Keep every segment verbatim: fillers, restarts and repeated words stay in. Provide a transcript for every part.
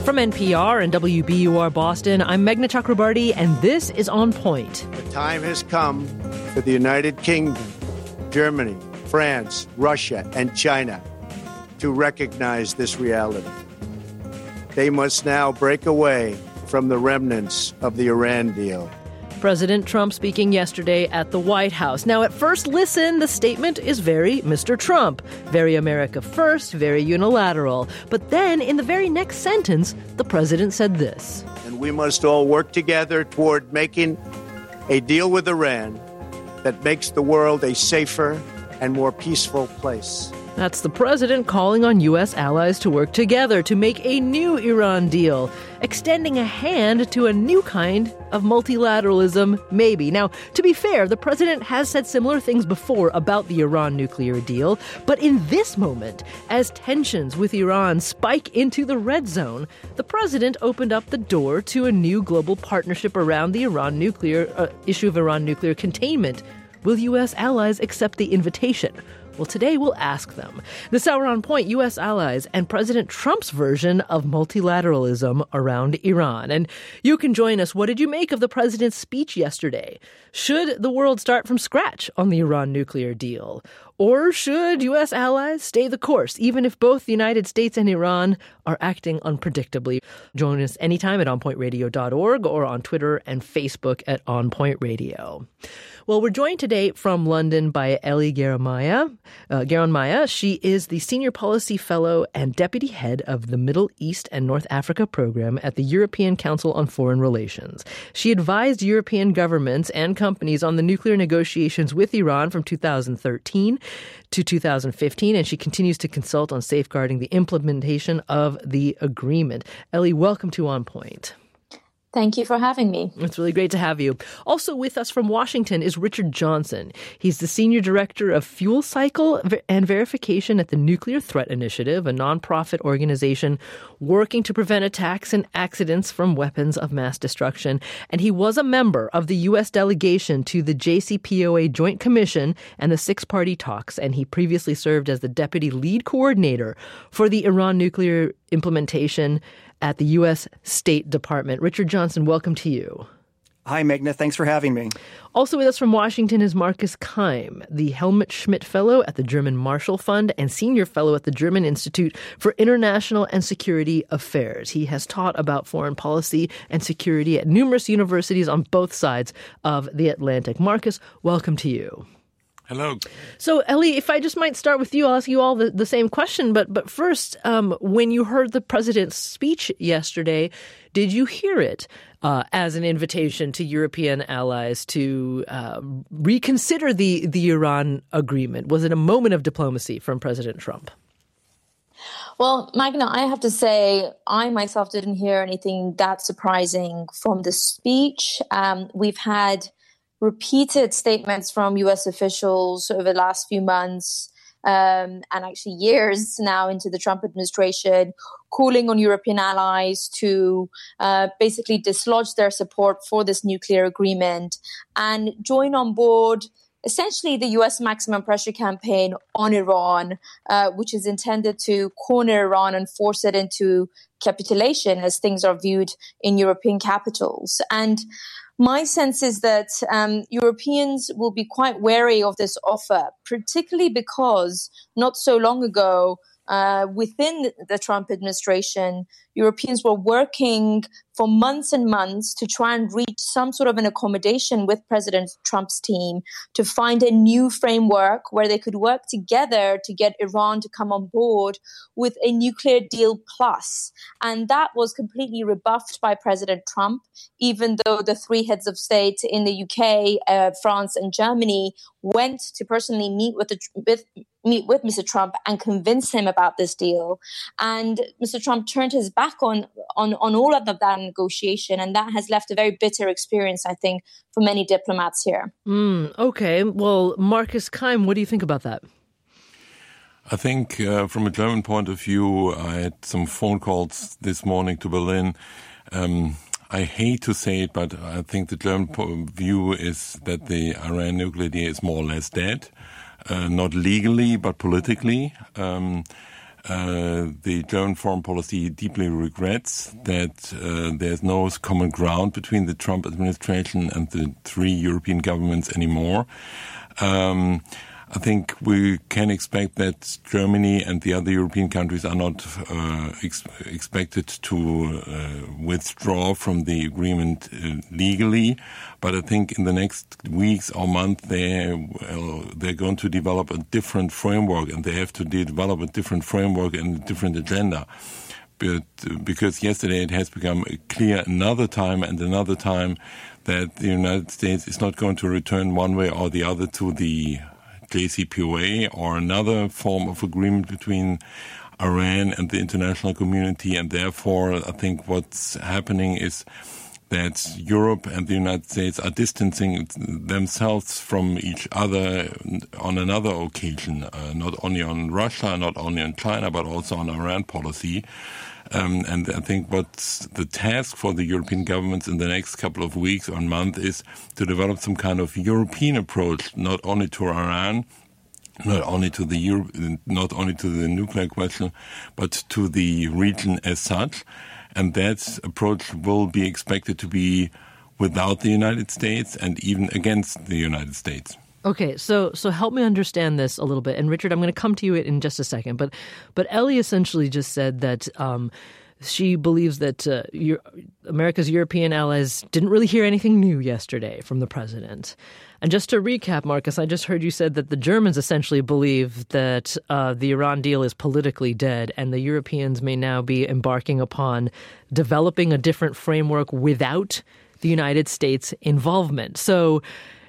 From N P R and W B U R Boston, I'm Meghna Chakrabarty, and this is On Point. The time has come for the United Kingdom, Germany, France, Russia, and China to recognize this reality. They must now break away from the remnants of the Iran deal. President Trump speaking yesterday at the White House. Now, at first listen, the statement is very Mister Trump. Very America first, very unilateral. But then, in the very next sentence, the president said this. And we must all work together toward making a deal with Iran that makes the world a safer and more peaceful place. That's the president calling on U S allies to work together to make a new Iran deal, extending a hand to a new kind of multilateralism, maybe. Now, to be fair, the president has said similar things before about the Iran nuclear deal, but in this moment, as tensions with Iran spike into the red zone, the president opened up the door to a new global partnership around the Iran nuclear uh, issue of Iran nuclear containment. Will U S allies accept the invitation? Well, today we'll ask them. This hour on Point, U S allies and President Trump's version of multilateralism around Iran. And you can join us. What did you make of the president's speech yesterday? Should the world start from scratch on the Iran nuclear deal? Or should U S allies stay the course, even if both the United States and Iran are acting unpredictably? Join us anytime at on point radio dot org or on Twitter and Facebook at On Point Radio. Well, we're joined today from London by Ellie Geronmaya. Uh, Geronmaya, she is the Senior Policy Fellow and Deputy Head of the Middle East and North Africa Program at the European Council on Foreign Relations. She advised European governments and companies on the nuclear negotiations with Iran from two thousand thirteen to two thousand fifteen, and she continues to consult on safeguarding the implementation of the agreement. Ellie, welcome to On Point. Thank you for having me. It's really great to have you. Also with us from Washington is Richard Johnson. He's the Senior Director of Fuel Cycle and Verification at the Nuclear Threat Initiative, a nonprofit organization working to prevent attacks and accidents from weapons of mass destruction. And he was a member of the U S delegation to the J C P O A Joint Commission and the six-party talks, and he previously served as the Deputy Lead Coordinator for the Iran nuclear implementation at the U S State Department. Richard Johnson, welcome to you. Hi, Meghna. Thanks for having me. Also with us from Washington is Markus Keim, the Helmut Schmidt Fellow at the German Marshall Fund and Senior Fellow at the German Institute for International and Security Affairs. He has taught about foreign policy and security at numerous universities on both sides of the Atlantic. Markus, welcome to you. Hello. So, Ellie, if I just might start with you, I'll ask you all the, the same question. But but first, um, when you heard the president's speech yesterday, did you hear it uh, as an invitation to European allies to uh, reconsider the, the Iran agreement? Was it a moment of diplomacy from President Trump? Well, Meghna, I have to say, I myself didn't hear anything that surprising from the speech. Um, we've had repeated statements from U S officials over the last few months um, and actually years now into the Trump administration, calling on European allies to uh, basically dislodge their support for this nuclear agreement and join on board essentially the U S maximum pressure campaign on Iran, uh, which is intended to corner Iran and force it into capitulation as things are viewed in European capitals. And my sense is that um, Europeans will be quite wary of this offer, particularly because not so long ago, uh, within the Trump administration, Europeans were working for months and months to try and reach some sort of an accommodation with President Trump's team to find a new framework where they could work together to get Iran to come on board with a nuclear deal plus. And that was completely rebuffed by President Trump, even though the three heads of state in the U K, uh, France and Germany went to personally meet with, the, with meet with Mister Trump and convince him about this deal. And Mister Trump turned his back on, on, on all of that negotiation. And that has left a very bitter experience, I think, for many diplomats here. Mm, okay. Well, Markus Keim, what do you think about that? I think uh, from a German point of view, I had some phone calls this morning to Berlin. Um, I hate to say it, but I think the German view is that the Iran nuclear deal is more or less dead. Uh, not legally, but politically. Um, uh, the German foreign policy deeply regrets that uh, there's no common ground between the Trump administration and the three European governments anymore. Um, I think we can expect that Germany and the other European countries are not uh, ex- expected to uh, withdraw from the agreement uh, legally, but I think in the next weeks or month they well, they're going to develop a different framework, and they have to develop a different framework and a different agenda. But uh, because yesterday it has become clear another time and another time that the United States is not going to return one way or the other to the J C P O A or another form of agreement between Iran and the international community. And therefore, I think what's happening is that Europe and the United States are distancing themselves from each other on another occasion, uh, not only on Russia, not only on China, but also on Iran policy. Um, and I think what's the task for the European governments in the next couple of weeks or month is to develop some kind of European approach, not only to Iran, not only to the Euro- not only to the nuclear question, but to the region as such. And that approach will be expected to be without the United States and even against the United States. Okay, so so help me understand this a little bit. And Richard, I'm going to come to you in just a second. But but Ellie essentially just said that um, she believes that uh, Euro- America's European allies didn't really hear anything new yesterday from the president. And just to recap, Marcus, I just heard you said that the Germans essentially believe that uh, the Iran deal is politically dead, and the Europeans may now be embarking upon developing a different framework without the United States' involvement. So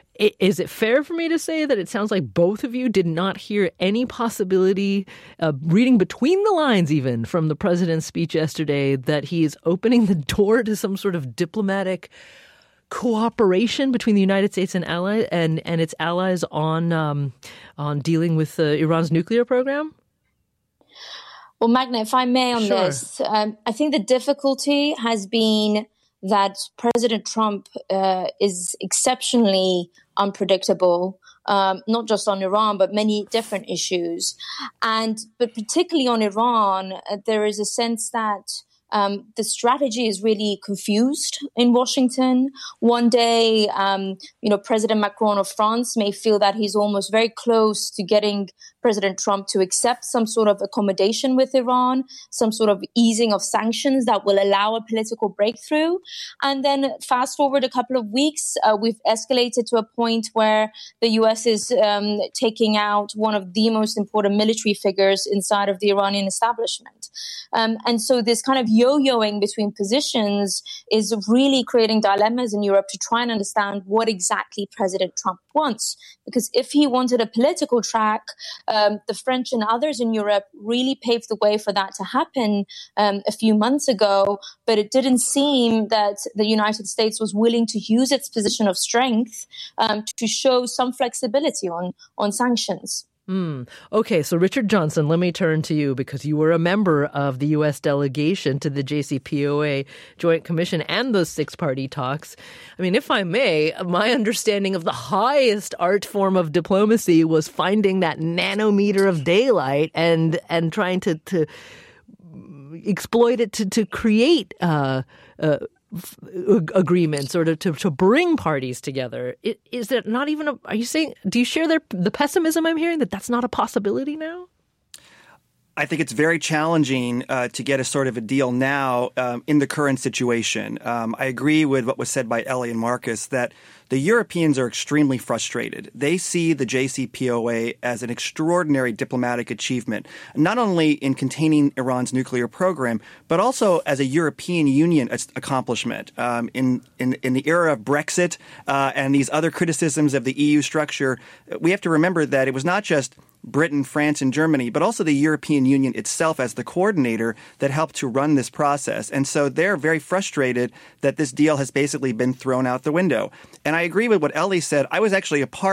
is it fair for me to say that it sounds like both of you did not hear any possibility, uh, reading between the lines even from the president's speech yesterday, that he is opening the door to some sort of diplomatic cooperation between the United States and ally and, and its allies on um, on dealing with uh, Iran's nuclear program? Well, Magna, if I may on Sure. this, um, I think the difficulty has been that President Trump uh, is exceptionally unpredictable, um, not just on Iran, but many different issues. And but particularly on Iran, uh, there is a sense that Um, the strategy is really confused in Washington. One day, um, you know, President Macron of France may feel that he's almost very close to getting President Trump to accept some sort of accommodation with Iran, some sort of easing of sanctions that will allow a political breakthrough. And then fast forward a couple of weeks, uh, we've escalated to a point where the U S is um, taking out one of the most important military figures inside of the Iranian establishment. Um, and so this kind of yo-yoing between positions is really creating dilemmas in Europe to try and understand what exactly President Trump wants. Because if he wanted a political track, um, the French and others in Europe really paved the way for that to happen um, a few months ago. But it didn't seem that the United States was willing to use its position of strength um, to show some flexibility on, on sanctions. Mm. Okay, so Richard Johnson, let me turn to you because you were a member of the U S delegation to the J C P O A Joint Commission and those six-party talks. I mean, if I may, my understanding of the highest art form of diplomacy was finding that nanometer of daylight and and trying to, to exploit it to, to create uh, uh agreements or to, to, to bring parties together. It, is that not even a, are you saying, do you share their, the pessimism I'm hearing that that's not a possibility now? I think it's very challenging uh, to get a sort of a deal now um, in the current situation. Um, I agree with what was said by Ellie and Marcus that the Europeans are extremely frustrated. They see the J C P O A as an extraordinary diplomatic achievement, not only in containing Iran's nuclear program, but also as a European Union accomplishment. Um, in, in, in the era of Brexit uh, and these other criticisms of the E U structure, we have to remember that it was not just Britain, France, and Germany, but also the European Union itself as the coordinator that helped to run this process. And so they're very frustrated that this deal has basically been thrown out the window. And I agree with what Ellie said. I was actually a part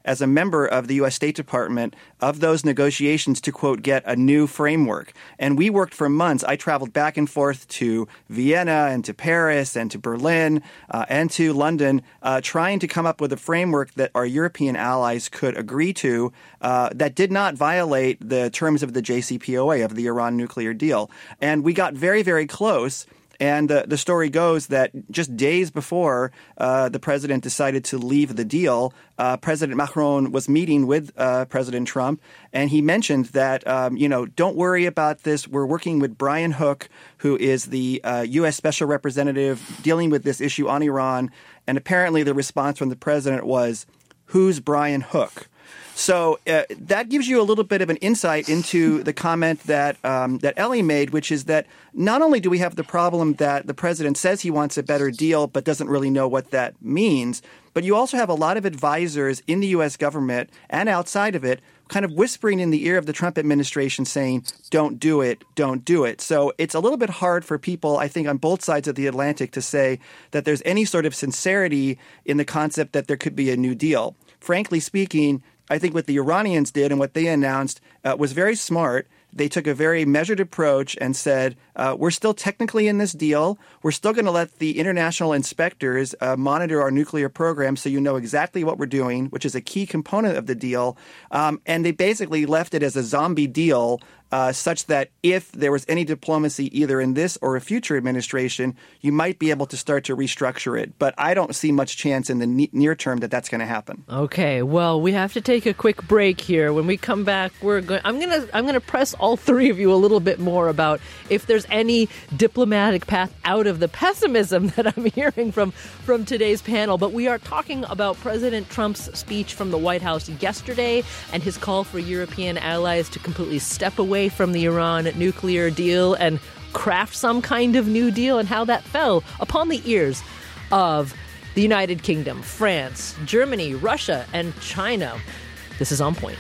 as a member of the U S State Department of those negotiations to, quote, get a new framework. And we worked for months. I traveled back and forth to Vienna and to Paris and to Berlin uh, and to London, uh, trying to come up with a framework that our European allies could agree to uh, that did not violate the terms of the J C P O A, of the Iran nuclear deal. And we got very, very close. And uh, the story goes that just days before uh, the president decided to leave the deal, uh, President Macron was meeting with uh, President Trump, and he mentioned that, um, you know, don't worry about this. We're working with Brian Hook, who is the uh, U S Special Representative dealing with this issue on Iran. And apparently the response from the president was, "Who's Brian Hook?" So uh, that gives you a little bit of an insight into the comment that um, that Ellie made, which is that not only do we have the problem that the president says he wants a better deal but doesn't really know what that means, but you also have a lot of advisors in the U S government and outside of it kind of whispering in the ear of the Trump administration saying, don't do it, don't do it. So it's a little bit hard for people, I think, on both sides of the Atlantic to say that there's any sort of sincerity in the concept that there could be a new deal. Frankly speaking, I think what the Iranians did and what they announced uh, was very smart. They took a very measured approach and said, uh, we're still technically in this deal. We're still going to let the international inspectors uh, monitor our nuclear program so you know exactly what we're doing, which is a key component of the deal. Um, and they basically left it as a zombie deal uh, such that if there was any diplomacy either in this or a future administration, you might be able to start to restructure it. But I don't see much chance in the ne- near term that that's going to happen. Okay, well, we have to take a quick break here. When we come back, we're going. I'm going to. I'm going to press all three of you a little bit more about if there's any diplomatic path out of the pessimism that I'm hearing from from today's panel. But we are talking about President Trump's speech from the White House yesterday and his call for European allies to completely step away from the Iran nuclear deal and craft some kind of new deal, and how that fell upon the ears of the United Kingdom, France, Germany, Russia, and China. This is On Point.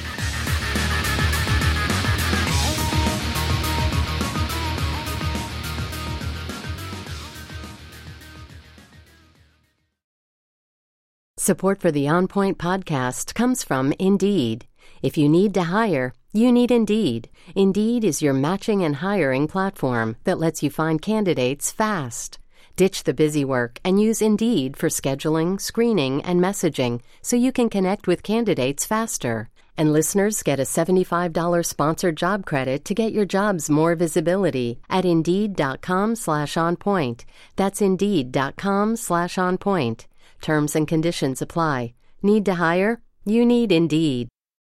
Support for the On Point podcast comes from Indeed. If you need to hire, you need Indeed. Indeed is your matching and hiring platform that lets you find candidates fast. Ditch the busy work and use Indeed for scheduling, screening, and messaging so you can connect with candidates faster. And listeners get a seventy-five dollars sponsored job credit to get your jobs more visibility at Indeed.com slash on point. That's Indeed.com slash on point. Terms and conditions apply. Need to hire? You need Indeed.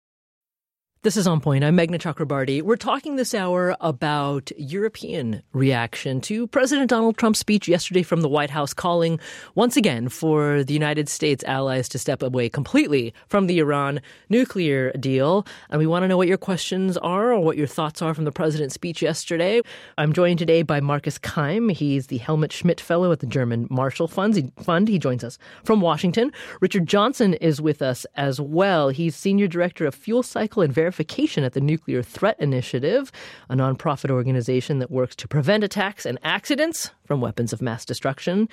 This is On Point. I'm Meghna Chakrabarti. We're talking this hour about European reaction to President Donald Trump's speech yesterday from the White House, calling once again for the United States allies to step away completely from the Iran nuclear deal. And we want to know what your questions are or what your thoughts are from the president's speech yesterday. I'm joined today by Marcus Keim. He's the Helmut Schmidt Fellow at the German Marshall Fund. He joins us from Washington. Richard Johnson is with us as well. He's Senior Director of Fuel Cycle and Verification at the Nuclear Threat Initiative, a nonprofit organization that works to prevent attacks and accidents from weapons of mass destruction.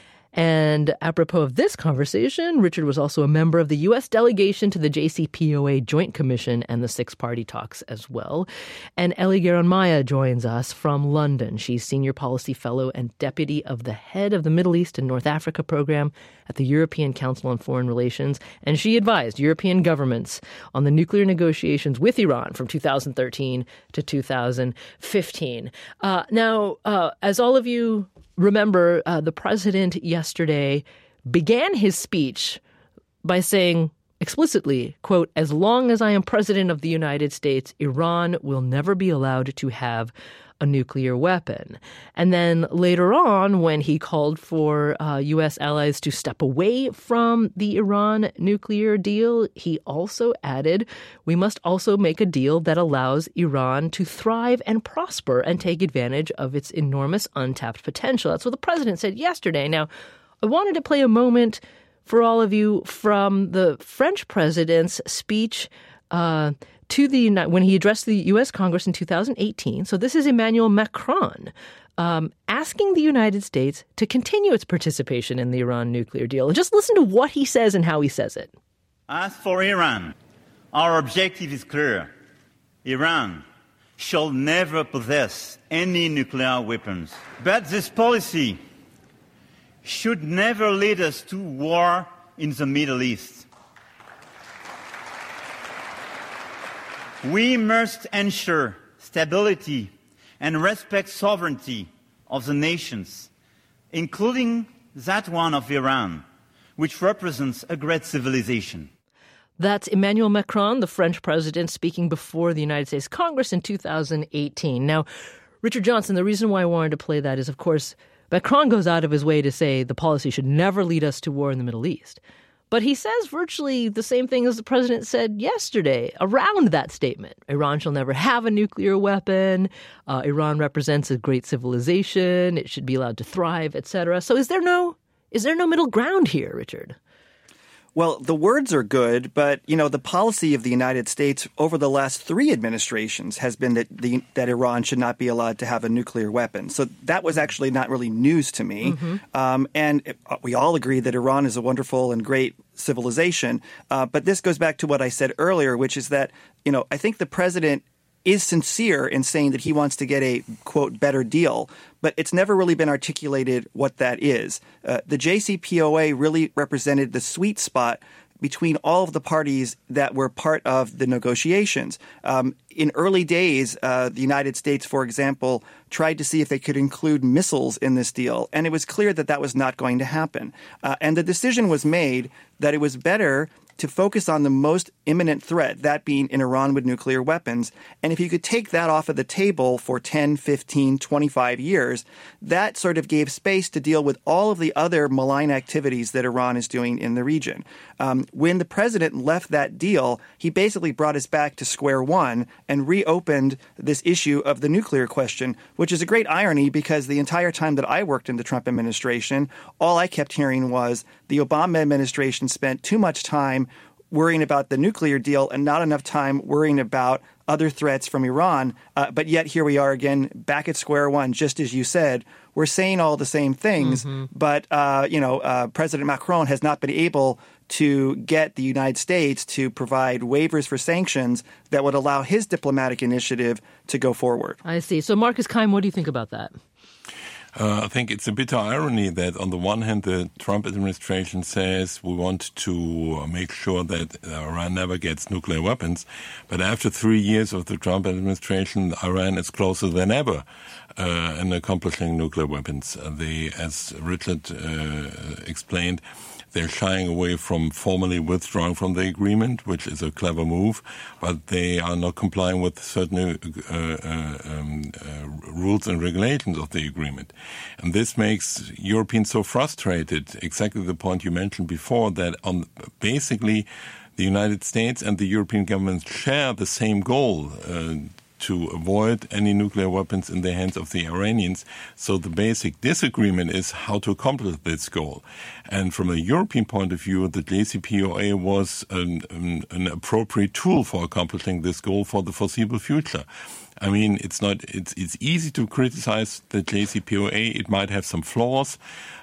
And apropos of this conversation, Richard was also a member of the U S delegation to the J C P O A Joint Commission and the six-party talks as well. And Ellie Geronmaya joins us from London. She's Senior Policy Fellow and Deputy of the Head of the Middle East and North Africa Program at the European Council on Foreign Relations. And she advised European governments on the nuclear negotiations with Iran from two thousand thirteen to two thousand fifteen. Uh, now, uh, as all of you remember, uh, the president yesterday began his speech by saying explicitly, quote, "As long as I am president of the United States, Iran will never be allowed to have a nuclear weapon." And then later on, when he called for uh, U S allies to step away from the Iran nuclear deal, he also added, "We must also make a deal that allows Iran to thrive and prosper and take advantage of its enormous untapped potential." That's what the president said yesterday. Now, I wanted to play a moment for all of you from the French president's speech uh to the when he addressed the U S Congress in two thousand eighteen. So this is Emmanuel Macron um, asking the United States to continue its participation in the Iran nuclear deal. And just listen to what he says and how he says it. As for Iran, our objective is clear. Iran shall never possess any nuclear weapons. But this policy should never lead us to war in the Middle East. We must ensure stability and respect sovereignty of the nations, including that one of Iran, which represents a great civilization. That's Emmanuel Macron, the French president, speaking before the United States Congress in two thousand eighteen. Now, Richard Johnson, the reason why I wanted to play that is, of course, Macron goes out of his way to say the policy should never lead us to war in the Middle East. But he says virtually the same thing as the president said yesterday around that statement. Iran shall never have a nuclear weapon. Uh, Iran represents a great civilization. It should be allowed to thrive, et cetera. So is there no is there no middle ground here, Richard? Well, the words are good, but, you know, the policy of the United States over the last three administrations has been that the, that Iran should not be allowed to have a nuclear weapon. So that was actually not really news to me. Mm-hmm. Um, and it, we all agree that Iran is a wonderful and great civilization. Uh, but this goes back to what I said earlier, which is that, you know, I think the president is sincere in saying that he wants to get a, quote, better deal, but it's never really been articulated what that is. Uh, the J C P O A really represented the sweet spot between all of the parties that were part of the negotiations. Um, in early days, uh, the United States, for example, tried to see if they could include missiles in this deal, and it was clear that that was not going to happen. Uh, and the decision was made that it was better to focus on the most imminent threat, that being in Iran with nuclear weapons. And if you could take that off of the table for ten, fifteen, twenty-five years, that sort of gave space to deal with all of the other malign activities that Iran is doing in the region. Um, when the president left that deal, he basically brought us back to square one and reopened this issue of the nuclear question, which is a great irony because the entire time that I worked in the Trump administration, all I kept hearing was the Obama administration spent too much time worrying about the nuclear deal and not enough time worrying about other threats from Iran. Uh, but yet here we are again back at square one, just as you said. We're saying all the same things, mm-hmm. but, uh, you know, uh, President Macron has not been able to get the United States to provide waivers for sanctions that would allow his diplomatic initiative to go forward. I see. So, Marcus Keim, what do you think about that? Uh, I think it's a bitter irony that on the one hand, the Trump administration says we want to make sure that Iran never gets nuclear weapons. But after three years of the Trump administration, Iran is closer than ever uh, in accomplishing nuclear weapons. Uh, they, as Richard uh, explained, they're shying away from formally withdrawing from the agreement, which is a clever move, but they are not complying with certain uh, uh, um, uh, rules and regulations of the agreement. And this makes Europeans so frustrated, exactly the point you mentioned before, that on basically the United States and the European governments share the same goal, uh, to avoid any nuclear weapons in the hands of the Iranians. So the basic disagreement is how to accomplish this goal. And from a European point of view, the J C P O A was an, an, an appropriate tool for accomplishing this goal for the foreseeable future. I mean, it's not. It's it's easy to criticize the J C P O A. It might have some flaws.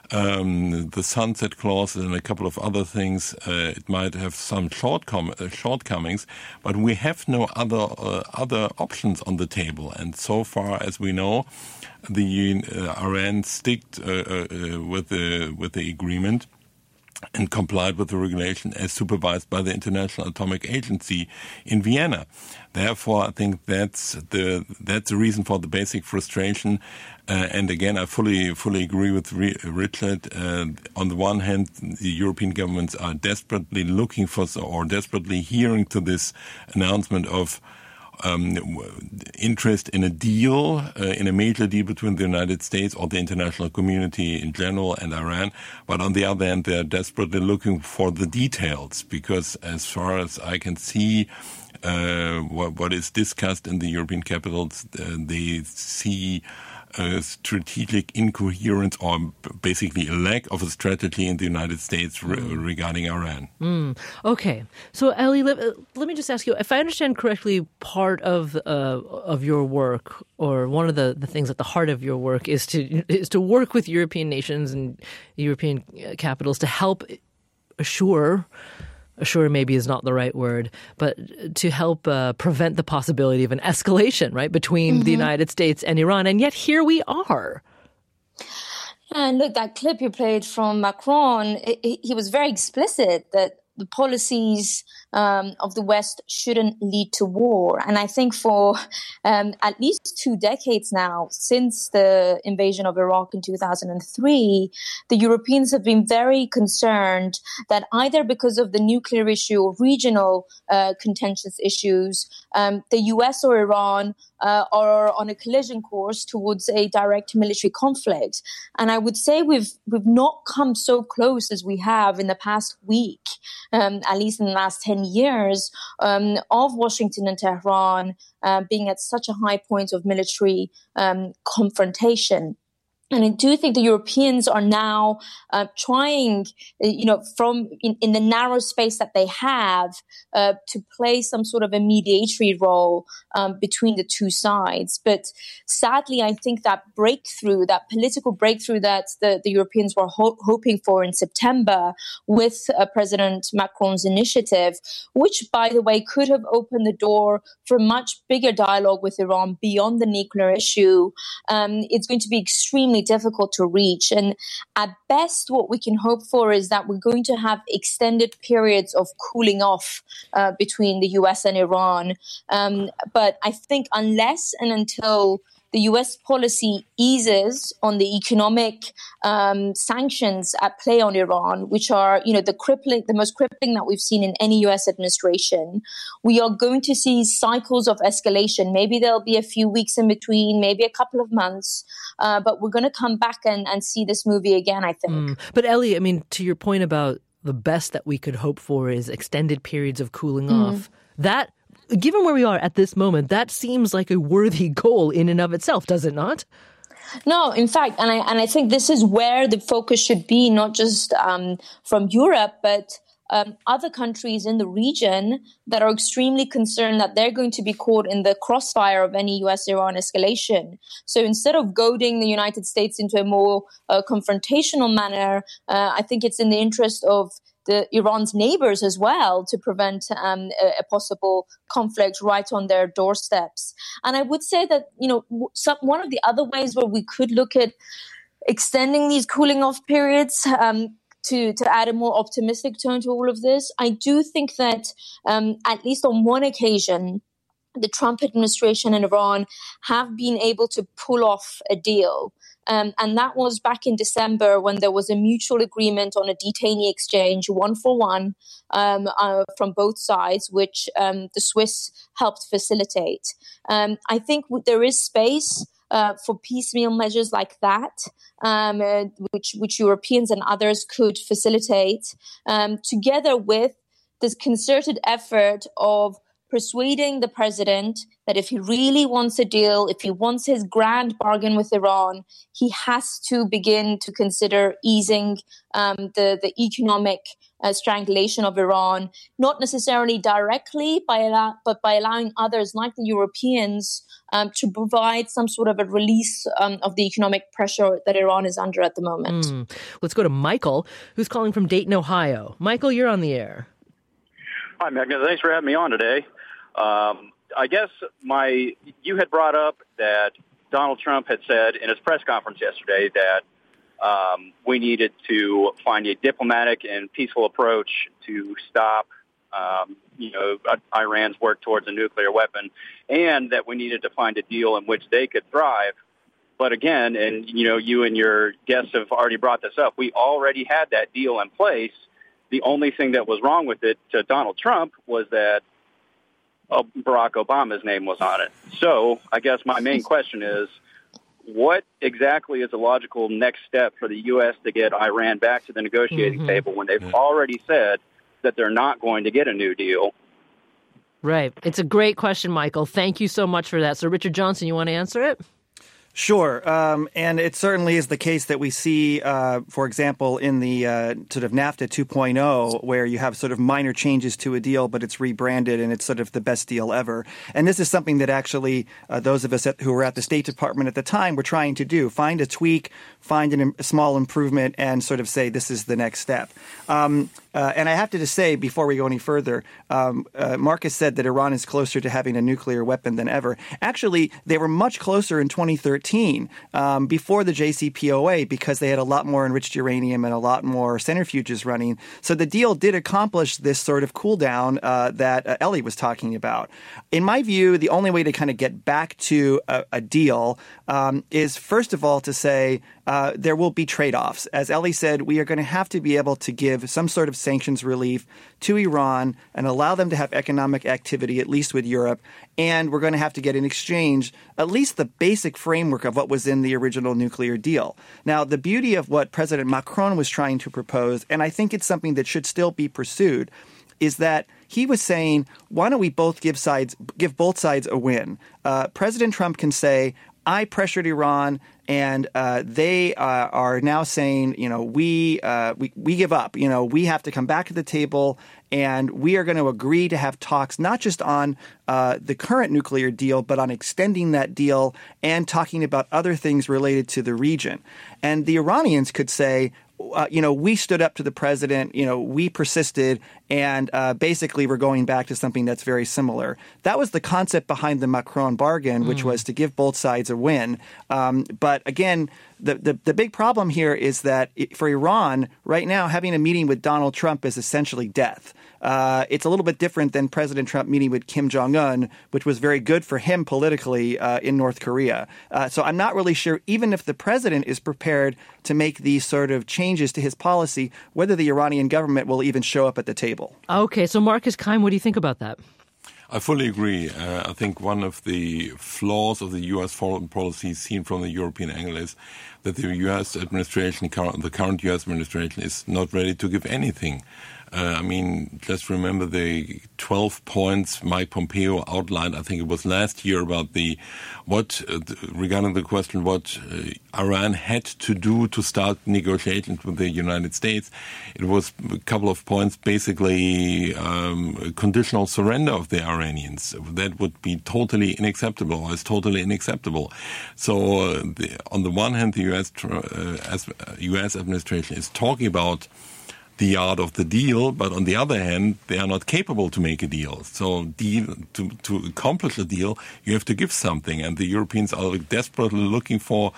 Um, the sunset clause and a couple of other things. Uh, it might have some shortcom- uh, shortcomings, but we have no other uh, other options on the table. And so far as we know, the uh, Iran sticked uh, uh, with the with the agreement and complied with the regulation as supervised by the International Atomic Agency in Vienna. Therefore, I think that's the that's the reason for the basic frustration. Uh, and again, I fully fully agree with Re- Richard. Uh, on the one hand, the European governments are desperately looking for or desperately hearing to this announcement of Um, interest in a deal, uh, in a major deal between the United States or the international community in general and Iran. But on the other hand, they're desperately looking for the details because as far as I can see, uh, what, what is discussed in the European capitals, uh, they see a strategic incoherence or basically a lack of a strategy in the United States re- mm. regarding Iran. Mm. Okay. So, Ellie, let, let me just ask you, if I understand correctly, part of uh, of your work or one of the, the things at the heart of your work is to is to work with European nations and European capitals to help assure assure maybe is not the right word, but to help uh, prevent the possibility of an escalation, right, between mm-hmm. the United States and Iran. And yet here we are. And look, that clip you played from Macron, he, he was very explicit that the policies um, of the West shouldn't lead to war. And I think for um, at least two decades now, since the invasion of Iraq in two thousand three, the Europeans have been very concerned that either because of the nuclear issue or regional uh, contentious issues, um, the U S or Iran uh, are on a collision course towards a direct military conflict. And I would say we've we've not come so close as we have in the past week. Um, at least in the last ten years, um, of Washington and Tehran uh, being at such a high point of military um, confrontation. And I do think the Europeans are now uh, trying, you know, from in, in the narrow space that they have uh, to play some sort of a mediatory role um, between the two sides. But sadly, I think that breakthrough, that political breakthrough that the, the Europeans were ho- hoping for in September with uh, President Macron's initiative, which, by the way, could have opened the door for a much bigger dialogue with Iran beyond the nuclear issue, um, it's going to be extremely difficult to reach. And at best, what we can hope for is that we're going to have extended periods of cooling off uh, between the U S and Iran. Um, but I think unless and until the U S policy eases on the economic um, sanctions at play on Iran, which are, you know, the crippling, the most crippling that we've seen in any U S administration, we are going to see cycles of escalation. Maybe there'll be a few weeks in between, maybe a couple of months, uh, but we're going to come back and, and see this movie again, I think. Mm. But Ellie, I mean, to your point about the best that we could hope for is extended periods of cooling mm. off, that given where we are at this moment, that seems like a worthy goal in and of itself, does it not? No, in fact, and I and I think this is where the focus should be, not just um, from Europe, but um, other countries in the region that are extremely concerned that they're going to be caught in the crossfire of any U S-Iran escalation. So instead of goading the United States into a more uh, confrontational manner, uh, I think it's in the interest of the Iran's neighbors as well to prevent um, a, a possible conflict right on their doorsteps. And I would say that, you know, some, one of the other ways where we could look at extending these cooling off periods um, to, to add a more optimistic tone to all of this, I do think that um, at least on one occasion, the Trump administration and Iran have been able to pull off a deal. Um, and that was back in December when there was a mutual agreement on a detainee exchange, one for one, um, uh, from both sides, which um, the Swiss helped facilitate. Um, I think w- there is space uh, for piecemeal measures like that, um, uh, which, which Europeans and others could facilitate, um, together with this concerted effort of persuading the president that if he really wants a deal, if he wants his grand bargain with Iran, he has to begin to consider easing um, the, the economic uh, strangulation of Iran, not necessarily directly, by allow- but by allowing others like the Europeans um, to provide some sort of a release um, of the economic pressure that Iran is under at the moment. Mm. Let's go to Michael, who's calling from Dayton, Ohio. Michael, you're on the air. Hi, Magna. Thanks for having me on today. Um, I guess my you had brought up that Donald Trump had said in his press conference yesterday that um, we needed to find a diplomatic and peaceful approach to stop, um, you know, Iran's work towards a nuclear weapon, and that we needed to find a deal in which they could thrive. But again, and you know, you and your guests have already brought this up, we already had that deal in place. The only thing that was wrong with it to Donald Trump was that Barack Obama's name was on it. So I guess my main question is, what exactly is the logical next step for the U S to get Iran back to the negotiating mm-hmm. table when they've already said that they're not going to get a new deal? Right. It's a great question, Michael. Thank you so much for that. So, Richard Johnson, you want to answer it? Sure. Um, and it certainly is the case that we see, uh, for example, in the uh, sort of NAFTA two point oh, where you have sort of minor changes to a deal, but it's rebranded and it's sort of the best deal ever. And this is something that actually uh, those of us at, who were at the State Department at the time were trying to do. Find a tweak, find an, a small improvement, and sort of say this is the next step. Um, uh, and I have to just say, before we go any further, um, uh, Marcus said that Iran is closer to having a nuclear weapon than ever. Actually, they were much closer in twenty thirteen, um, before the J C P O A, because they had a lot more enriched uranium and a lot more centrifuges running. So the deal did accomplish this sort of cool down uh, that uh, Ellie was talking about. In my view, the only way to kind of get back to a, a deal um, is, first of all, to say uh, there will be trade-offs. As Ellie said, we are going to have to be able to give some sort of sanctions relief to Iran and allow them to have economic activity, at least with Europe. And we're going to have to get in exchange at least the basic framework of what was in the original nuclear deal. Now, the beauty of what President Macron was trying to propose, and I think it's something that should still be pursued, is that he was saying, why don't we both give sides, give both sides a win? Uh, President Trump can say, I pressured Iran, and uh, they uh, are now saying, you know, we, uh, we we give up. You know, we have to come back to the table, and we are going to agree to have talks not just on uh, the current nuclear deal, but on extending that deal and talking about other things related to the region. And the Iranians could say, Uh, you know, we stood up to the president, you know, we persisted, and uh, basically we're going back to something that's very similar. That was the concept behind the Macron bargain, which mm. was to give both sides a win. Um, but again, the, the, the big problem here is that it, for Iran, right now, having a meeting with Donald Trump is essentially death. Uh, it's a little bit different than President Trump meeting with Kim Jong-un, which was very good for him politically uh, in North Korea. Uh, so I'm not really sure, even if the president is prepared to make these sort of changes to his policy, whether the Iranian government will even show up at the table. Okay, so Marcus Keim, what do you think about that? I fully agree. Uh, I think one of the flaws of the U S foreign policy seen from the European angle is that the U S administration, the current U S administration, is not ready to give anything. Uh, I mean, just remember the twelve points Mike Pompeo outlined, I think it was last year, about the what uh, the, regarding the question what uh, Iran had to do to start negotiations with the United States. It was a couple of points, basically um, conditional surrender of the Iranians. That would be totally unacceptable, or is totally unacceptable. So uh, the, on the one hand, the U S uh, as, uh, U S administration is talking about the art of the deal, but on the other hand, they are not capable to make a deal. So deal, to, to accomplish a deal, you have to give something. And the Europeans are desperately looking for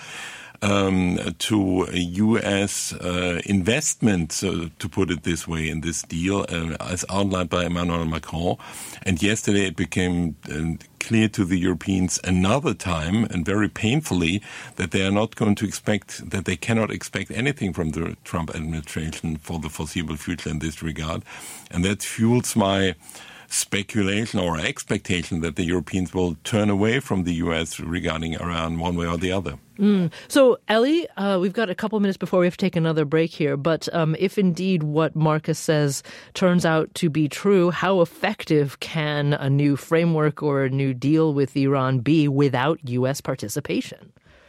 um, to a U S uh, investment, uh, to put it this way, in this deal, uh, as outlined by Emmanuel Macron. And yesterday it became uh, clear to the Europeans another time, and very painfully, that they are not going to expect, that they cannot expect anything from the Trump administration for the foreseeable future in this regard. And that fuels my speculation or expectation that the Europeans will turn away from the U S regarding Iran one way or the other. Mm. So, Ellie, uh, we've got a couple minutes before we have to take another break here. But um, if indeed what Marcus says turns out to be true, how effective can a new framework or a new deal with Iran be without U S participation?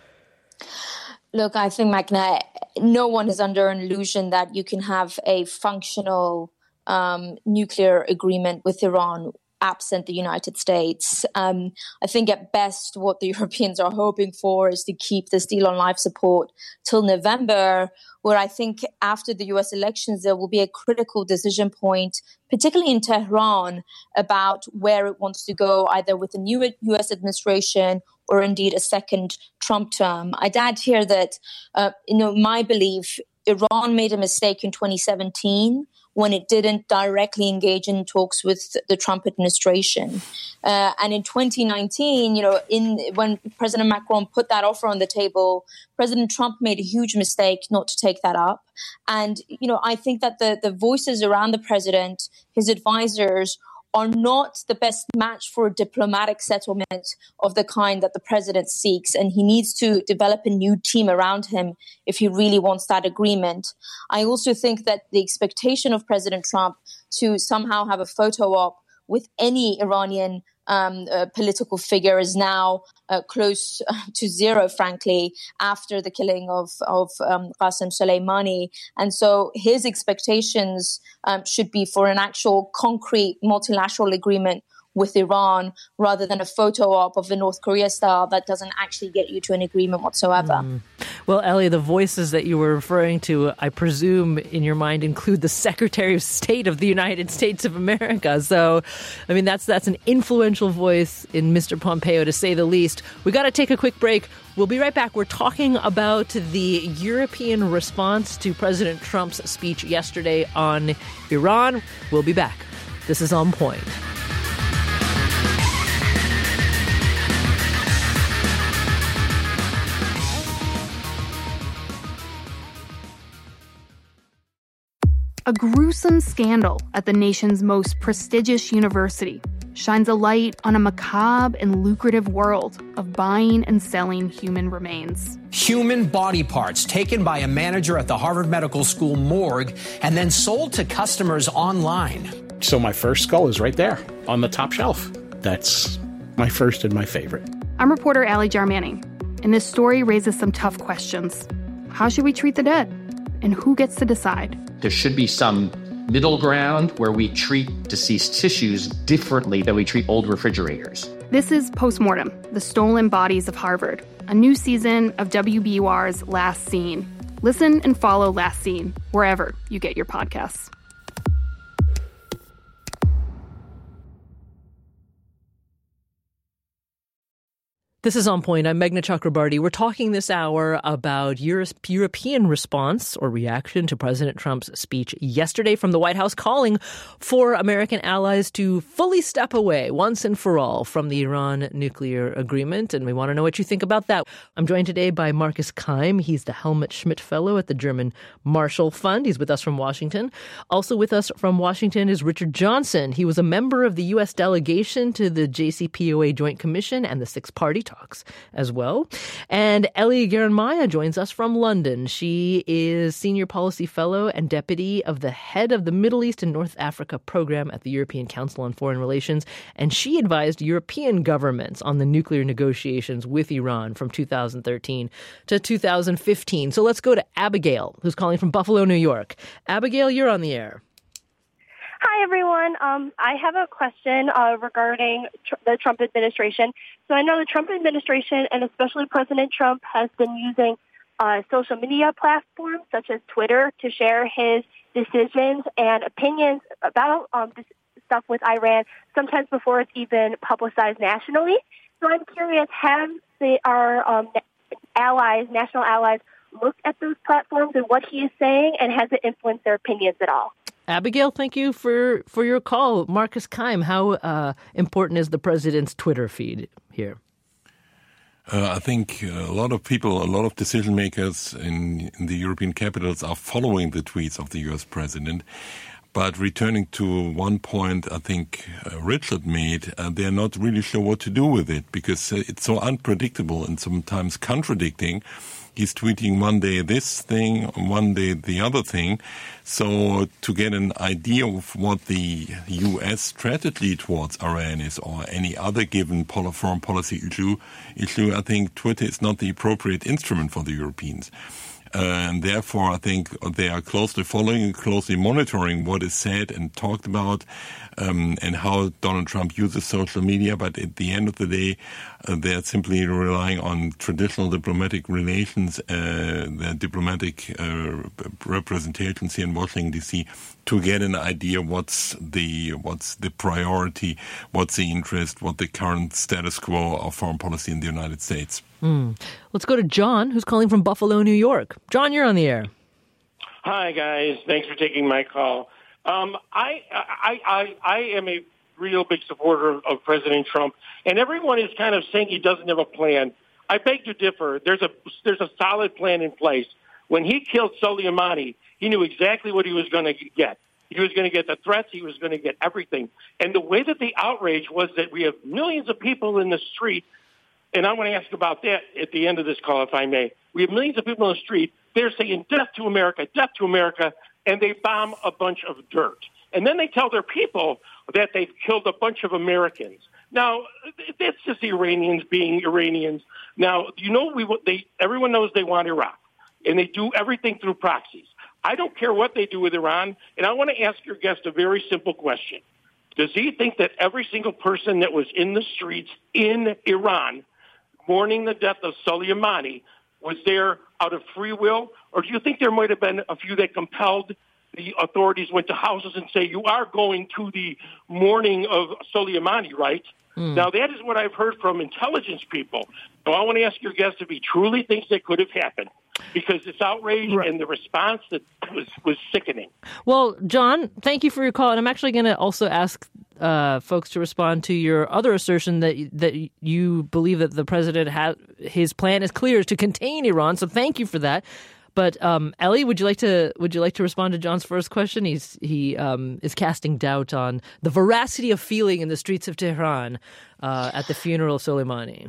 Look, I think, Magna, no one is under an illusion that you can have a functional um, nuclear agreement with Iran absent the United States. Um, I think at best what the Europeans are hoping for is to keep this deal on life support till November, where I think after the U S elections, there will be a critical decision point, particularly in Tehran, about where it wants to go, either with a new U S administration or indeed a second Trump term. I'd add here that, uh, you know, my belief, Iran made a mistake in twenty seventeen when it didn't directly engage in talks with the Trump administration. Uh, and in twenty nineteen, you know, in when President Macron put that offer on the table, President Trump made a huge mistake not to take that up. And, you know, I think that the, the voices around the president, his advisors, are not the best match for a diplomatic settlement of the kind that the president seeks. And he needs to develop a new team around him if he really wants that agreement. I also think that the expectation of President Trump to somehow have a photo op with any Iranian um, uh, political figure is now uh, close to zero, frankly, after the killing of, of um, Qasem Soleimani. And so his expectations um, should be for an actual concrete multilateral agreement with Iran rather than a photo op of the North Korea style that doesn't actually get you to an agreement whatsoever. Mm. Well, Ellie, the voices that you were referring to, I presume in your mind include the Secretary of State of the United States of America. So, I mean, that's that's an influential voice in Mister Pompeo, to say the least. We got to take a quick break. We'll be right back. We're talking about the European response to President Trump's speech yesterday on Iran. We'll be back. This is On Point. A gruesome scandal at the nation's most prestigious university shines a light on a macabre and lucrative world of buying and selling human remains. Human body parts taken by a manager at the Harvard Medical School morgue and then sold to customers online. So my first skull is right there on the top shelf. That's my first and my favorite. I'm reporter Ali Jarmani, and this story raises some tough questions. How should we treat the dead? And who gets to decide? There should be some middle ground where we treat deceased tissues differently than we treat old refrigerators. This is Postmortem, the Stolen Bodies of Harvard, a new season of W B U R's Last Scene. Listen and follow Last Scene wherever you get your podcasts. This is On Point. I'm Meghna Chakrabarti. We're talking this hour about Europe, European response or reaction to President Trump's speech yesterday from the White House, calling for American allies to fully step away once and for all from the Iran nuclear agreement. And we want to know what you think about that. I'm joined today by Marcus Keim. He's the Helmut Schmidt Fellow at the German Marshall Fund. He's with us from Washington. Also with us from Washington is Richard Johnson. He was a member of the U S delegation to the J C P O A Joint Commission and the Six Party Talks as well. And Ellie Gerenmaya joins us from London. She is Senior Policy Fellow and Deputy of the Head of the Middle East and North Africa Program at the European Council on Foreign Relations. And she advised European governments on the nuclear negotiations with Iran from two thousand thirteen to two thousand fifteen. So let's go to Abigail, who's calling from Buffalo, New York. Abigail, you're on the air. Hi, everyone. Um, I have a question uh, regarding tr- the Trump administration. So I know the Trump administration, and especially President Trump, has been using uh, social media platforms such as Twitter to share his decisions and opinions about um, this stuff with Iran, sometimes before it's even publicized nationally. So I'm curious, have the, our um, allies, national allies, looked at those platforms and what he is saying, and has it influenced their opinions at all? Abigail, thank you for, for your call. Marcus Keim, how uh, important is the president's Twitter feed here? Uh, I think a lot of people, a lot of decision makers in, in the European capitals are following the tweets of the U S president. But returning to one point I think uh, Richard made, uh, they're not really sure what to do with it because uh, it's so unpredictable and sometimes contradicting. He's tweeting one day this thing, one day the other thing. So to get an idea of what the U S strategy towards Iran is or any other given foreign policy issue, issue, I think Twitter is not the appropriate instrument for the Europeans. Uh, and therefore, I think they are closely following and closely monitoring what is said and talked about um, and how Donald Trump uses social media. But at the end of the day, uh, they're simply relying on traditional diplomatic relations, uh, their diplomatic uh, representations here in Washington, D C, to get an idea what's the what's the priority, what's the interest, what the current status quo of foreign policy in the United States. Mm. Let's go to John, who's calling from Buffalo, New York. John, you're on the air. Hi, guys. Thanks for taking my call. Um, I, I, I, I am a real big supporter of President Trump, and everyone is kind of saying he doesn't have a plan. I beg to differ. There's a there's a solid plan in place. When he killed Soleimani, he knew exactly what he was going to get. He was going to get the threats. He was going to get everything. And the way that the outrage was that we have millions of people in the street. And I want to ask about that at the end of this call, if I may. We have millions of people on the street. They're saying death to America, death to America, and they bomb a bunch of dirt. And then they tell their people that they've killed a bunch of Americans. Now, that's just the Iranians being Iranians. Now, you know, we they everyone knows they want Iraq, and they do everything through proxies. I don't care what they do with Iran, and I want to ask your guest a very simple question. Does he think that every single person that was in the streets in Iran mourning the death of Soleimani was there out of free will? Or do you think there might have been a few that compelled the authorities went to houses and say, you are going to the mourning of Soleimani, right? Mm. Now, that is what I've heard from intelligence people. So I want to ask your guest if he truly thinks that could have happened, because it's outrage right. and the response that was, was sickening. Well, John, thank you for your call. And I'm actually going to also ask uh, folks to respond to your other assertion that that you believe that the president has his plan is clear is to contain Iran. So thank you for that. But um, Ellie, would you like to would you like to respond to John's first question? He's he um, is casting doubt on the veracity of feeling in the streets of Tehran uh, at the funeral of Soleimani.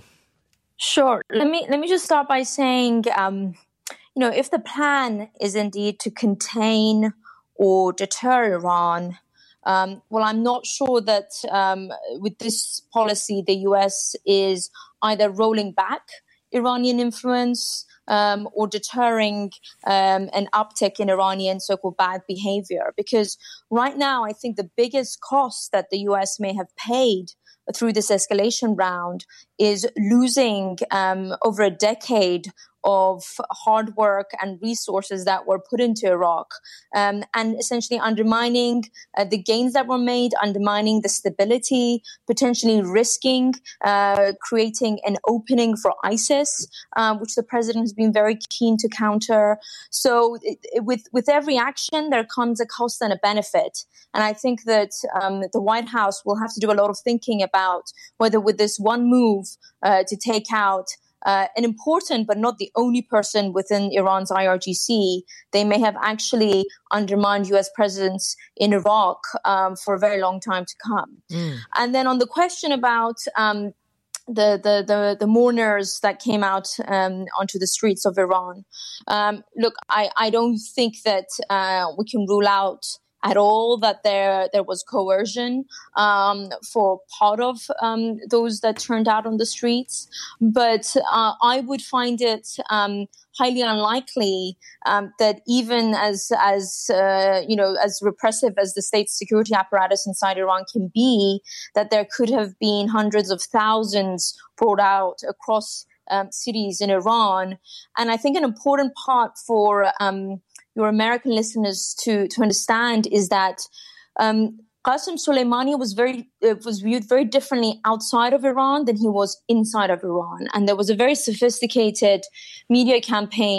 Sure. Let me let me just start by saying, um, you know, if the plan is indeed to contain or deter Iran, um, well, I'm not sure that um, with this policy the U S is either rolling back Iranian influence Um, or deterring um, an uptick in Iranian so-called bad behavior. Because right now, I think the biggest cost that the U S may have paid through this escalation round is losing um, over a decade of hard work and resources that were put into Iraq, um, and essentially undermining uh, the gains that were made, undermining the stability, potentially risking uh, creating an opening for ISIS, uh, which the president has been very keen to counter. So it, it, with, with every action, there comes a cost and a benefit. And I think that um, the White House will have to do a lot of thinking about whether with this one move uh, to take out Uh, an important but not the only person within Iran's I R G C, they may have actually undermined U S presence in Iraq um, for a very long time to come. Mm. And then on the question about um, the, the, the, the mourners that came out um, onto the streets of Iran, um, look, I, I don't think that uh, we can rule out at all that there there was coercion um, for part of um, those that turned out on the streets. But uh, I would find it um, highly unlikely um, that even as as uh, you know as repressive as the state security apparatus inside Iran can be, that there could have been hundreds of thousands brought out across um, cities in Iran. And I think an important part for um, your American listeners to, to understand is that um, Qasem Soleimani was very uh, was viewed very differently outside of Iran than he was inside of Iran, and there was a very sophisticated media campaign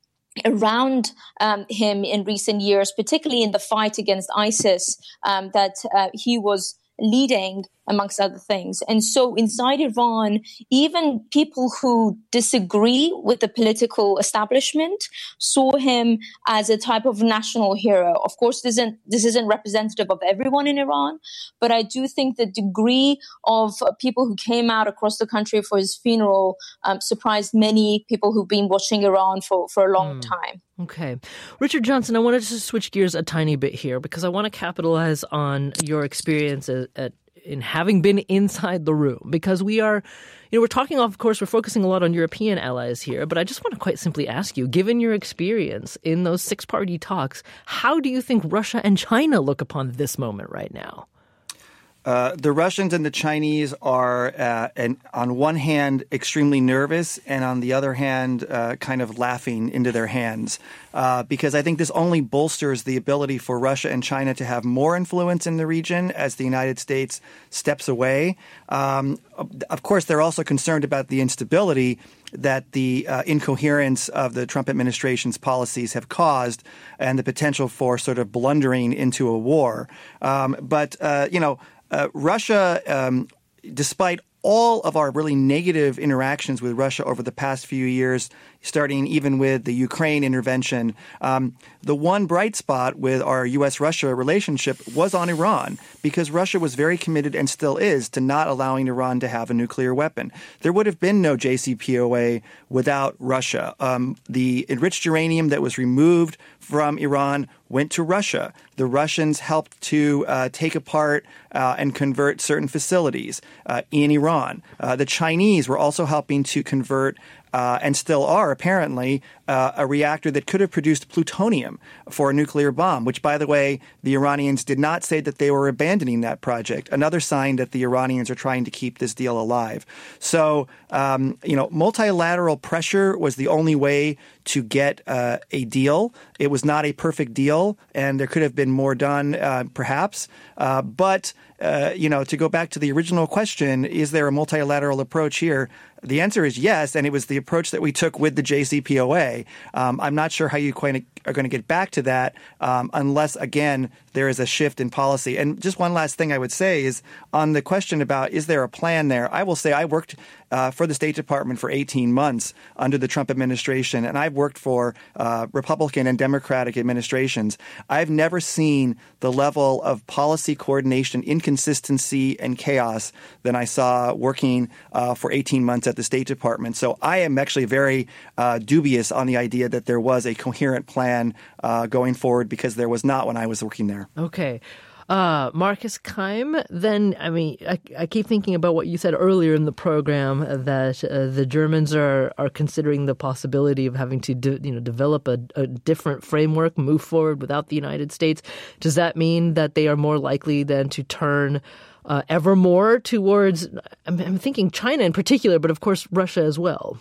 around um, him in recent years, particularly in the fight against ISIS, um, that uh, he was leading, amongst other things. And so inside Iran, even people who disagree with the political establishment saw him as a type of national hero. Of course, this isn't, this isn't representative of everyone in Iran, but I do think the degree of people who came out across the country for his funeral um, surprised many people who've been watching Iran for, for a long mm. time. Okay. Richard Johnson, I wanted to switch gears a tiny bit here because I want to capitalize on your experience at, at in having been inside the room, because we are, you know, we're talking, of course, we're focusing a lot on European allies here, but I just want to quite simply ask you, given your experience in those six-party talks, how do you think Russia and China look upon this moment right now? Uh, the Russians and the Chinese are, uh, and on one hand, extremely nervous, and on the other hand, uh, kind of laughing into their hands. Uh, because I think this only bolsters the ability for Russia and China to have more influence in the region as the United States steps away. Um, of course, they're also concerned about the instability that the uh, incoherence of the Trump administration's policies have caused and the potential for sort of blundering into a war. Um, but, uh, you know, uh, Russia, um, despite all of our really negative interactions with Russia over the past few years, starting even with the Ukraine intervention. Um, the one bright spot with our U S Russia relationship was on Iran, because Russia was very committed and still is to not allowing Iran to have a nuclear weapon. There would have been no J C P O A without Russia. Um, the enriched uranium that was removed from Iran went to Russia. The Russians helped to uh, take apart uh, and convert certain facilities uh, in Iran. Uh, the Chinese were also helping to convert Uh, and still are, apparently, uh, a reactor that could have produced plutonium for a nuclear bomb, which, by the way, the Iranians did not say that they were abandoning that project. Another sign that the Iranians are trying to keep this deal alive. So, um, you know, multilateral pressure was the only way to get uh, a deal. It was not a perfect deal, and there could have been more done, uh, perhaps. Uh, but, uh, you know, to go back to the original question, is there a multilateral approach here? The answer is yes, and it was the approach that we took with the J C P O A. Um, I'm not sure how you quite are going to get back to that um, unless, again, there is a shift in policy. And just one last thing I would say is on the question about is there a plan there, I will say I worked uh, for the State Department for eighteen months under the Trump administration, and I've worked for uh, Republican and Democratic administrations. I've never seen the level of policy coordination, inconsistency, and chaos than I saw working uh, for eighteen months at the State Department. So I am actually very uh, dubious on the idea that there was a coherent plan uh, going forward, because there was not when I was working there. Okay. Uh, Marcus Keim, then, I mean, I, I keep thinking about what you said earlier in the program, that uh, the Germans are, are considering the possibility of having to de, you know, develop a, a different framework, move forward without the United States. Does that mean that they are more likely then to turn uh, ever more towards, I'm, I'm thinking China in particular, but of course Russia as well?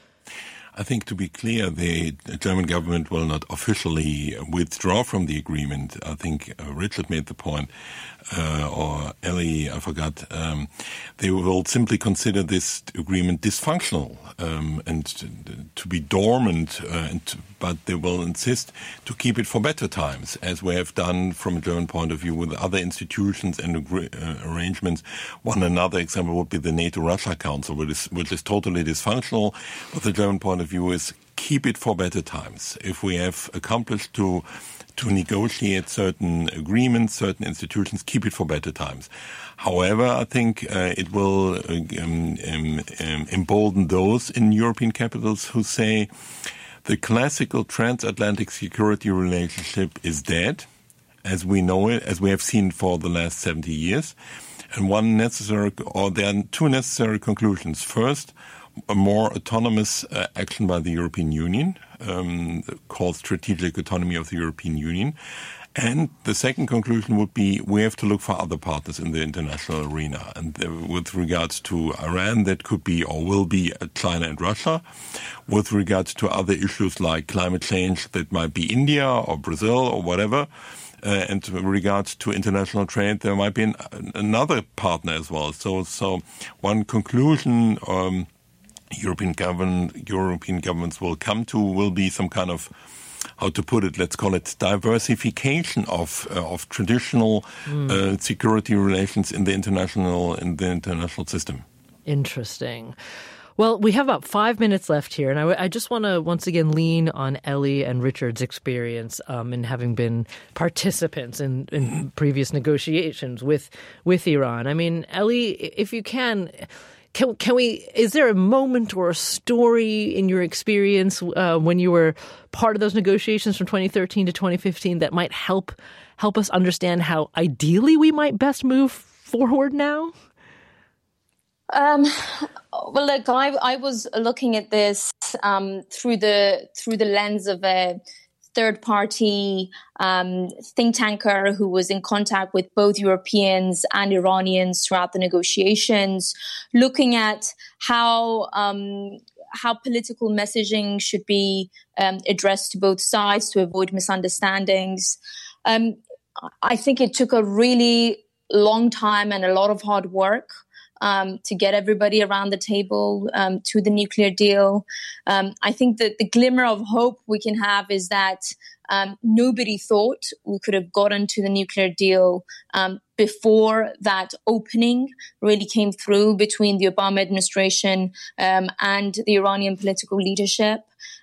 I think, to be clear, the German government will not officially withdraw from the agreement. I think uh, Richard made the point, uh, or Ellie, I forgot. Um, they will simply consider this agreement dysfunctional um, and to, to be dormant, uh, and to, but they will insist to keep it for better times, as we have done from a German point of view with other institutions and agree, uh, arrangements. One another example would be the NATO-Russia Council, which is, which is totally dysfunctional. But the German point of view is keep it for better times. If we have accomplished to to negotiate certain agreements, certain institutions, keep it for better times. However, I think uh, it will um, um, um, embolden those in European capitals who say the classical transatlantic security relationship is dead, as we know it, as we have seen for the last seventy years. And one necessary, or there are two necessary conclusions. First, a more autonomous uh, action by the European Union, um, called strategic autonomy of the European Union. And the second conclusion would be we have to look for other partners in the international arena. And uh, with regards to Iran, that could be or will be uh, China and Russia. With regards to other issues like climate change, that might be India or Brazil or whatever. Uh, and with regards to international trade, there might be an, another partner as well. So, so one conclusion um, European government, European governments will come to will be some kind of, how to put it, let's call it diversification of uh, of traditional mm. uh, security relations in the international in the international system. Interesting. Well, we have about five minutes left here, and I, I just want to once again lean on Ellie and Richard's experience um, in having been participants in, in previous negotiations with with Iran. I mean, Ellie, if you can. Can, can we, is there a moment or a story in your experience uh, when you were part of those negotiations from twenty thirteen to twenty fifteen that might help help us understand how ideally we might best move forward now? Um, well, look, I, I was looking at this um, through the through the lens of a third-party um, think tanker who was in contact with both Europeans and Iranians throughout the negotiations, looking at how um, how political messaging should be um, addressed to both sides to avoid misunderstandings. Um, I think it took a really long time and a lot of hard work Um, to get everybody around the table um, to the nuclear deal. Um, I think that the glimmer of hope we can have is that um, nobody thought we could have gotten to the nuclear deal um, before that opening really came through between the Obama administration um, and the Iranian political leadership.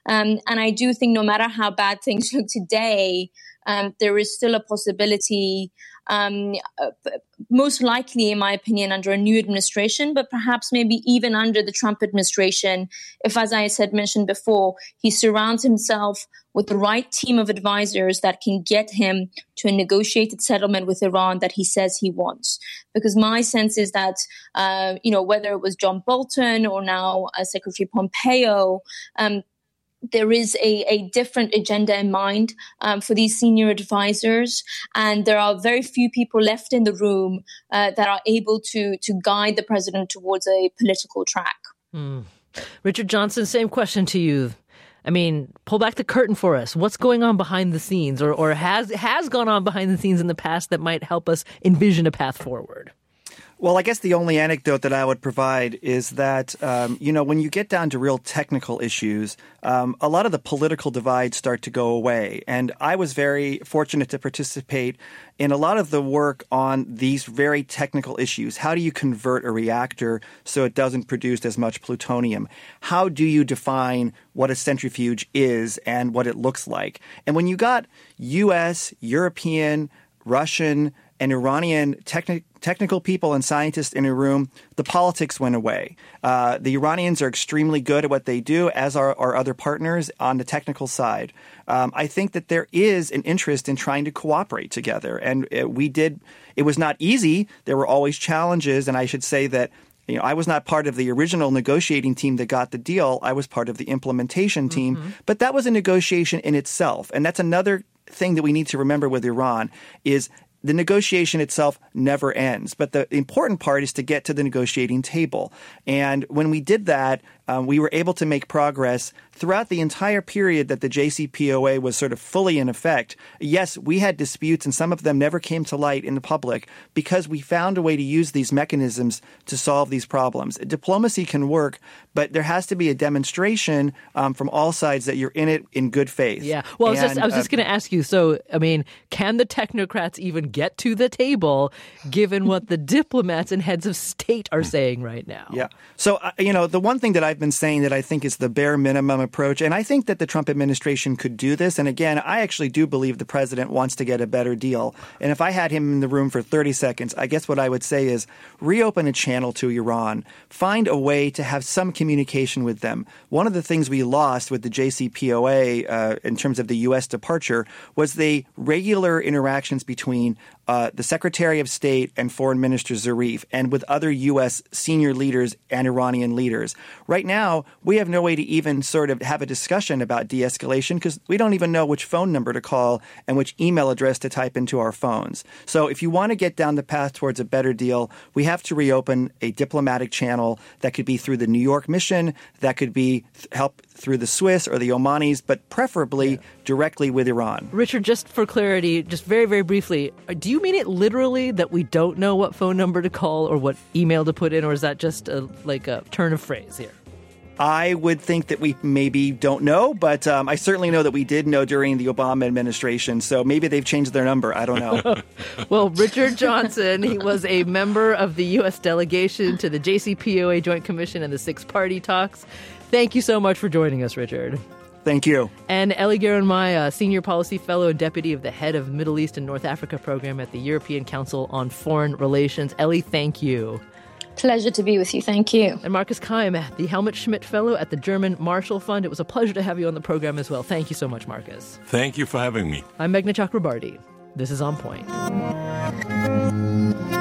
Um, and I do think no matter how bad things look today, um, there is still a possibility, um, uh, most likely, in my opinion, under a new administration, but perhaps maybe even under the Trump administration, if, as I said, mentioned before, he surrounds himself with the right team of advisors that can get him to a negotiated settlement with Iran that he says he wants. Because my sense is that, uh, you know, whether it was John Bolton or now uh, Secretary Pompeo, um, there is a, a different agenda in mind um, for these senior advisors. And there are very few people left in the room uh, that are able to, to guide the president towards a political track. Mm. Richard Johnson, same question to you. I mean, pull back the curtain for us. What's going on behind the scenes or, or has has gone on behind the scenes in the past that might help us envision a path forward? Well, I guess the only anecdote that I would provide is that, um, you know, when you get down to real technical issues, um, a lot of the political divides start to go away. And I was very fortunate to participate in a lot of the work on these very technical issues. How do you convert a reactor so it doesn't produce as much plutonium? How do you define what a centrifuge is and what it looks like? And when you got U S, European, Russian, and Iranian techni- technical people and scientists in a room, the politics went away. Uh, the Iranians are extremely good at what they do, as are our other partners on the technical side. Um, I think that there is an interest in trying to cooperate together. And it, we did – it was not easy. There were always challenges. And I should say that you know, I was not part of the original negotiating team that got the deal. I was part of the implementation team. Mm-hmm. But that was a negotiation in itself. And that's another thing that we need to remember with Iran is – the negotiation itself never ends. But the important part is to get to the negotiating table. And when we did that, um, we were able to make progress throughout the entire period that the J C P O A was sort of fully in effect. Yes, we had disputes, and some of them never came to light in the public because we found a way to use these mechanisms to solve these problems. Diplomacy can work, but there has to be a demonstration um, from all sides that you're in it in good faith. Yeah. Well, I was and, just, I was just uh, going to ask you, so, I mean, can the technocrats even get to the table given what the diplomats and heads of state are saying right now? Yeah. So, uh, you know, the one thing that I've been saying that I think is the bare minimum approach, and I think that the Trump administration could do this. And again, I actually do believe the president wants to get a better deal. And if I had him in the room for thirty seconds, I guess what I would say is reopen a channel to Iran. Find a way to have some communication with them. One of the things we lost with the J C P O A uh, in terms of the U S departure was the regular interactions between Uh, the Secretary of State and Foreign Minister Zarif and with other U S senior leaders and Iranian leaders. Right now, we have no way to even sort of have a discussion about de-escalation because we don't even know which phone number to call and which email address to type into our phones. So if you want to get down the path towards a better deal, we have to reopen a diplomatic channel that could be through the New York mission, that could be th- help through the Swiss or the Omanis, but preferably yeah. directly with Iran. Richard, just for clarity, just very, very briefly, do you mean it literally that we don't know what phone number to call or what email to put in, or is that just a, like a turn of phrase here? I would think that we maybe don't know, but um, I certainly know that we did know during the Obama administration, so maybe they've changed their number. I don't know. Well, Richard Johnson, he was a member of the U S delegation to the J C P O A Joint Commission and the Six-Party Talks. Thank you so much for joining us, Richard. Thank you. And Ellie Gerenmai, Senior Policy Fellow and Deputy of the Head of Middle East and North Africa Program at the European Council on Foreign Relations. Ellie, thank you. Pleasure to be with you. Thank you. And Marcus Keim, the Helmut Schmidt Fellow at the German Marshall Fund. It was a pleasure to have you on the program as well. Thank you so much, Marcus. Thank you for having me. I'm Meghna Chakrabarty. This is On Point.